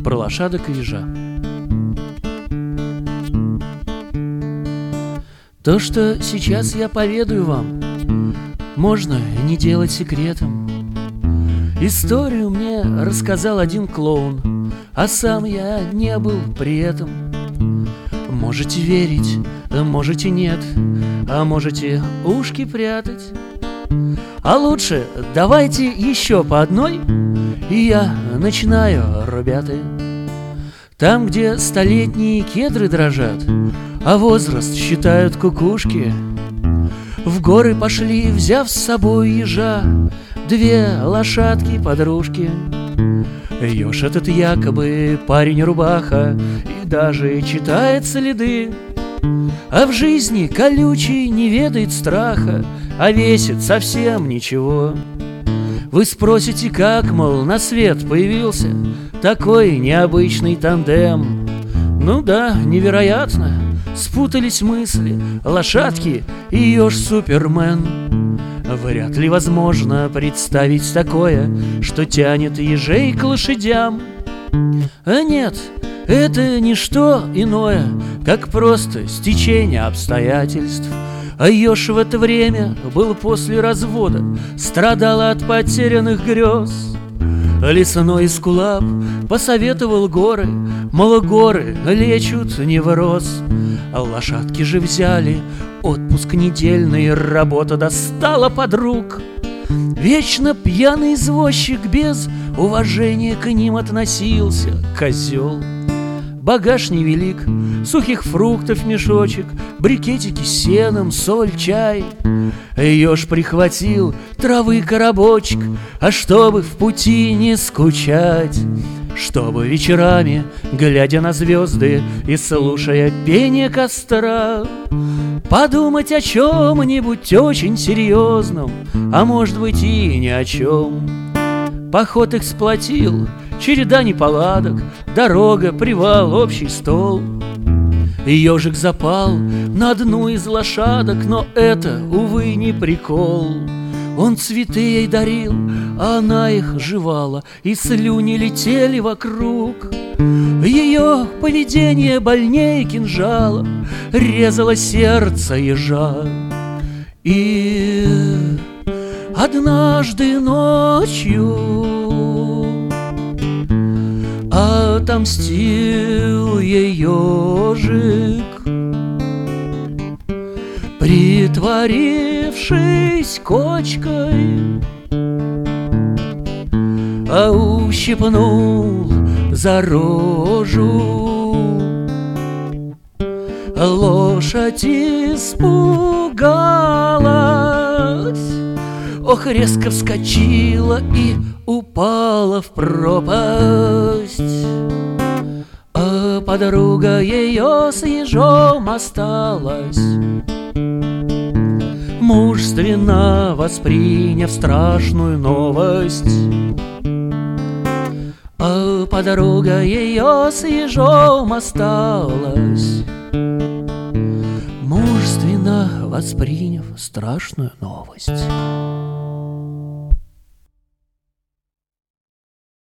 про лошадок и ежа. То, что сейчас я поведаю вам, можно не делать секретом. Историю мне рассказал один клоун, а сам я не был при этом. Можете верить, можете нет, а можете ушки прятать. А лучше давайте еще по одной, и я начинаю, ребята. Там, где столетние кедры дрожат, а возраст считают кукушки, в горы пошли, взяв с собой ежа, две лошадки-подружки. Еж этот якобы парень-рубаха и даже читает следы, а в жизни колючий не ведает страха, а весит совсем ничего. Вы спросите, как, мол, на свет появился такой необычный тандем? Ну да, невероятно, спутались мысли лошадки и еж-супермен. Вряд ли возможно представить такое, что тянет ежей к лошадям. А нет, это не что иное, как просто стечение обстоятельств. А еж в это время был после развода, страдал от потерянных грез. Лесной эскулап посоветовал горы, мол, горы лечут невроз. А лошадки же взяли отпуск недельный, работа достала подруг. Вечно пьяный извозчик без уважения к ним относился, козел. Багаж невелик, сухих фруктов мешочек, брикетики с сеном, соль, чай. Еж прихватил травы коробочек, а чтобы в пути не скучать, чтобы вечерами, глядя на звезды и слушая пение костра, подумать о чем-нибудь очень серьезном, а может быть и ни о чем. Поход их сплотил, череда неполадок, дорога, привал, общий стол. Ежик запал на одну из лошадок, но это, увы, не прикол. Он цветы ей дарил, а она их жевала, и слюни летели вокруг. Ее поведение больнее кинжала резало сердце ежа. И однажды ночью отомстил ей ежик, притворившись кочкой, а ущипнул за рожу. Лошадь испугалась, ох, резко вскочила и упала в пропасть. А подруга ее с ежом осталась, мужественно восприняв страшную новость. А подруга ее с ежом осталась, мужественно восприняв страшную новость.